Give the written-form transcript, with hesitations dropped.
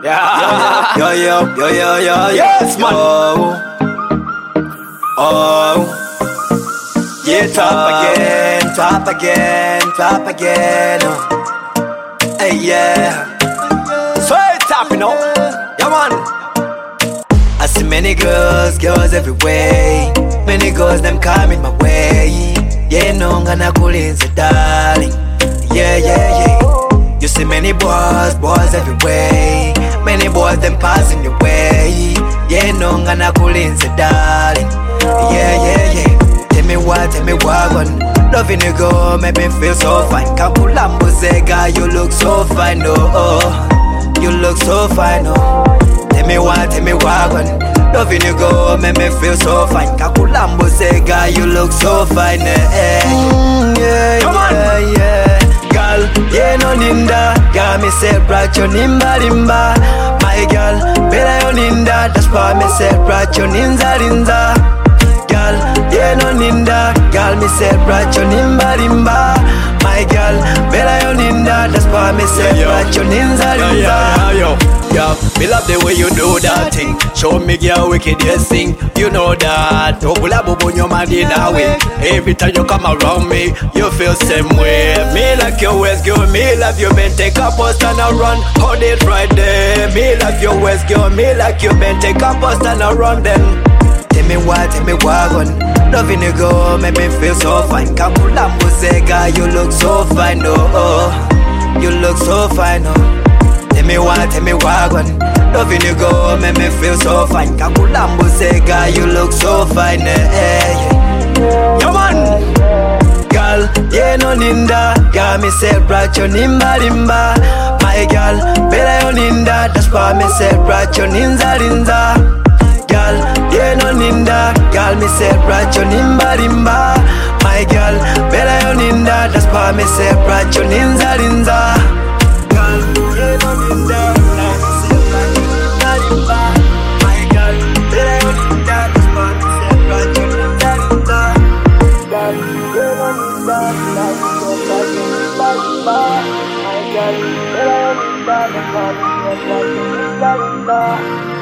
Yo. Yes, man. Oh. Yeah, top again. Hey, yeah. So it's top, you know. Yeah, man. I see many girls everywhere. Many girls, them coming my way. Yeah, no, gonna kulinze, darling. Yeah. You see many boys everywhere. Many boys, them passing your way. Yeah, no, gonna kulinze, darling. Yeah. Tell me what, loving you go, make me feel so fine. Kapulambo Zega, you look so fine, oh. You look so fine, oh. Tell me what, loving you go, make me feel so fine. Kapulambo Zega, you look so fine, yeah. Girl, yeah, no ninda, got me say bracho nimba. My girl, better yo ninda, that's why me say bracho ninza. Girl, yeah, no ninda. Girl, me say bracho nimba. My girl, better yo ninda. That's why me say bracho ninza. Yo, me love the way you do that thing. Show me your wickedest thing. You know that. Obula bubu nyoma dina way. Every time you come around me, you feel same way. Me like your waist, girl. Me love you, man. Take a post and a run. Hold it right there. Me love your waist, girl. Me like you, man. Take a post and a run then. Tell me what, loving you go, make me feel so fine. Kapulambo Zega, you look so fine, oh. You look so fine, oh. Tell me what, loving you go, make me feel so fine. Kapulambo Zega, you look so fine, Yo, man. Girl, yeah, no ninda, got me say bracho nimba. My girl, better yo ninda, that's why me say bracho ninza. Girl, yeah, no ninda. Girl, me say bracho nimba. My girl, better yo ninda. That's why me say bracho ninza. Girl, yeah, no ninda. Girl, me say bracho nimba. My girl, better yo ninda. That's why me say bracho ninza. Girl, yeah, no ninda. Girl, me say bracho nimba. My girl, better yo ninda. That's why me say bracho ninza.